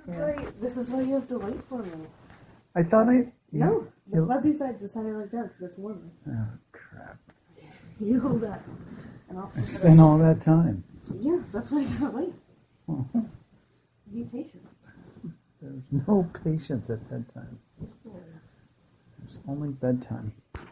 This is why you have to wait for me. I thought No, the fuzzy side's the side I like better because it's warmer. Oh, crap. You hold that. And I'll spent all that time. Yeah, that's why you gotta wait. Be patient. There's no patience at bedtime. There's only bedtime.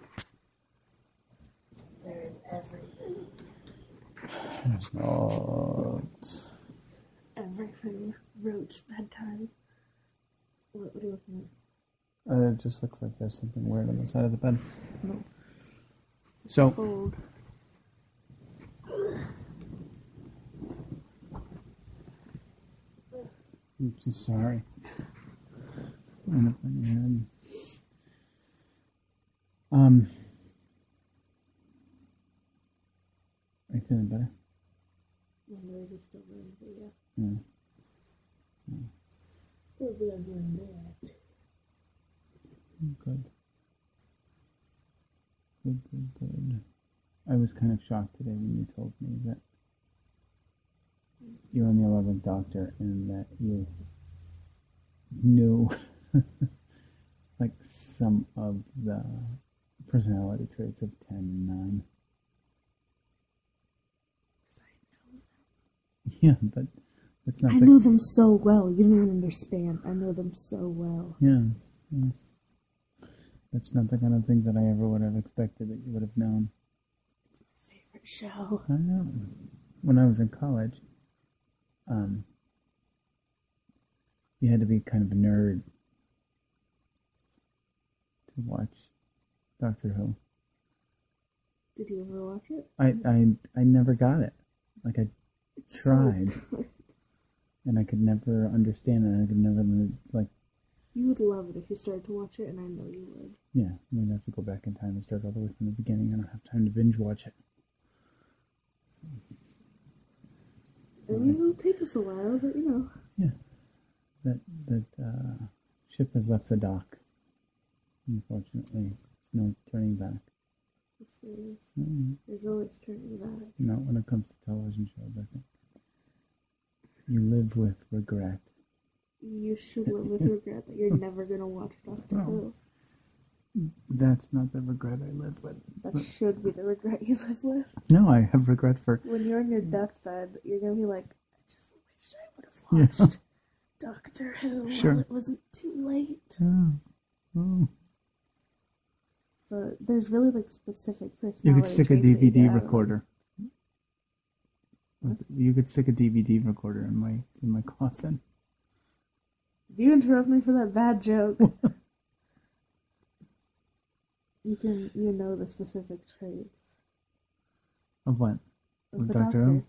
There is everything. There's not. Everything. Roach bedtime. What are you looking at? It just looks like there's something weird on the side of the bed. No. So. Cold. I'm so sorry. Right up on your head. Are you feeling better? My nose is still running, but yeah. Yeah. Still be doing that. Good. Good. I was kind of shocked today when you told me that you're on the 11th Doctor and that you knew like some of the personality traits of 10 and 9. Yeah, but it's not. I know them so well. You don't even understand. I know them so well. Yeah. That's not the kind of thing that I ever would have expected that you would have known. Favorite show. I know. When I was in college, you had to be kind of a nerd to watch Doctor Who. Did you ever watch it? I never got it. Like I tried, so and I could never understand it. I could never like. You would love it if you started to watch it, and I know you would. Yeah, I'm gonna have to go back in time and start all the way from the beginning. I don't have time to binge watch it. I mean, it'll take us a while, but you know. Yeah, that ship has left the dock. Unfortunately, there's no turning back. Yes, there is. Mm-hmm. There's always turning back. Not when it comes to television shows, I think. You live with regret. You should live with regret that you're never going to watch Doctor Who. That's not the regret I live with. That should be the regret you live with. No, I have regret for... When you're on your deathbed, you're going to be like, I just wish I would have watched Doctor Who while it wasn't too late. Oh. But there's really like specific personality. You could stick a DVD recorder. You could stick a DVD recorder in my coffin. Do you interrupt me for that bad joke? You know the specific traits. Of what? Of the Doctor Who?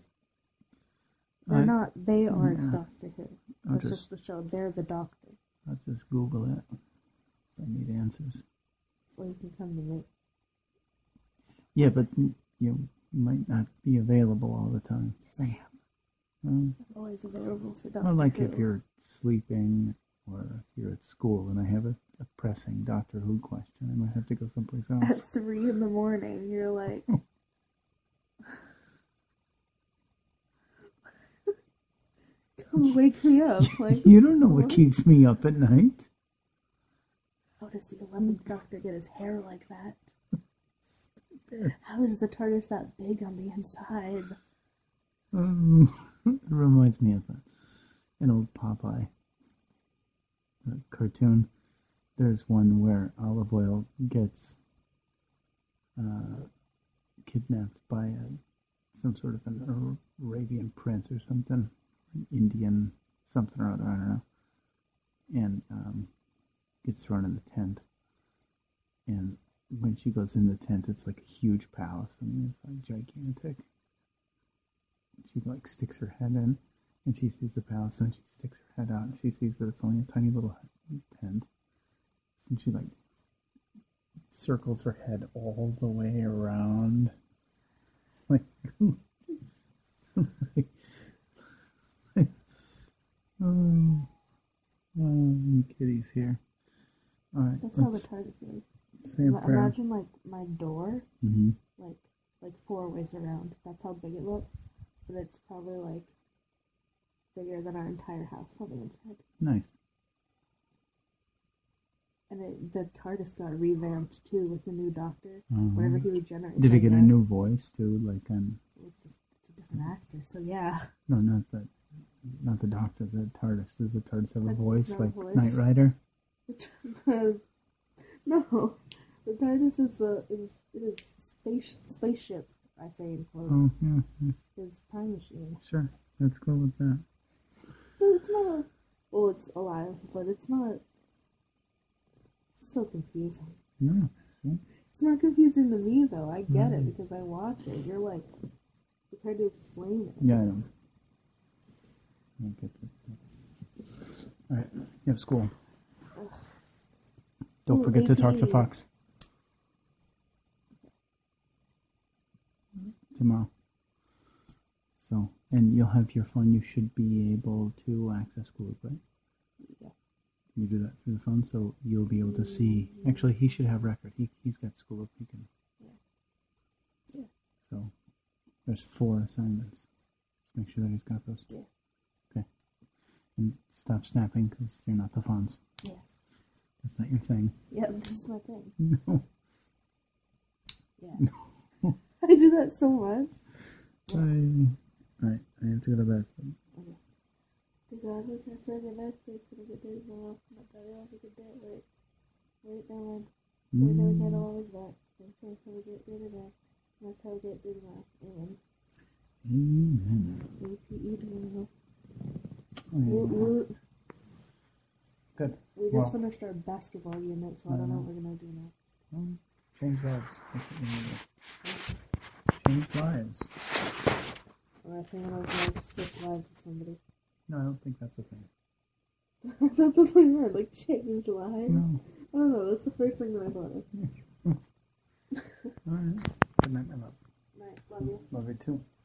They aren't Doctor Who. That's just the show. They're the Doctor. I'll just Google it. I need answers. Or you can come to me. Yeah, but you might not be available all the time. Yes, I am. I'm always available for Doctor Who. Well, like if you're sleeping or if you're at school and I have a pressing Doctor Who question, I might have to go someplace else. At 3 a.m, you're like... Come wake me up. Like, you don't know what keeps me up at night. How does the 11th Doctor get his hair like that? How is the TARDIS that big on the inside? It reminds me of an old Popeye cartoon. There's one where Olive Oyl gets kidnapped by some sort of an Arabian prince or something, Indian something or other, I don't know, and gets thrown in the tent. And when she goes in the tent, it's like a huge palace. I mean, it's like gigantic. She like sticks her head in, and she sees the palace, and she sticks her head out, and she sees that it's only a tiny little tent. And she like circles her head all the way around, like, kitty's here. All right, that's how the TARDIS is. Say a prayer. Imagine like my door, Mm-hmm. like 4 ways around. That's how big it looks, but it's probably like bigger than our entire house on the inside. Nice. And the TARDIS got revamped too with the new Doctor. Uh-huh. Whenever he regenerates. Did I it get a guess. new voice too? Like It's a different actor, so yeah. no, not the Doctor. The TARDIS. Does the TARDIS have a TARDIS voice have a like voice? Knight Rider? No, the TARDIS is spaceship. I say in quotes. Oh yeah, yeah. His time machine. Sure. Let's go with that. So it's not. Well, it's alive, but it's not. It's so confusing. No. See? It's not confusing to me though. I get it because I watch it. You're like, it's hard to explain it. Yeah, I know. I get that stuff. All right, you have school. Don't Ooh, forget to talk to AP. Fox tomorrow. So, and you'll have your phone. You should be able to access Schooloop, right? Yeah. You do that through the phone, so you'll be able to see. Actually, he should have record. He's got Schooloop. He can. Yeah. So, there's 4 assignments. Just make sure that he's got those. Yeah. Okay. And stop snapping because you're not the Fonz. Yeah. That's not your thing. Yeah, this is my thing. No. Yeah. I do that so much. Right. I have to go to bed. So. Okay. Regardless, my friend and I say it's a good day tomorrow. My brother has a good day at work. Wait, no one. We know we can't always back. That's how we get through the day. That's how we get through tomorrow. Amen. Amen. APE tomorrow. Oh, Woot. Good. We just finished our basketball unit, so I don't know what we're gonna do now. Change lives. That's what we need to do. Change lives. Or I think I was like switch lives with somebody. No, I don't think that's a thing. I thought that's what you were like change lives. No. I don't know. That's the first thing that I thought of. All right. Good night, my love. Night. Love you. Love you too.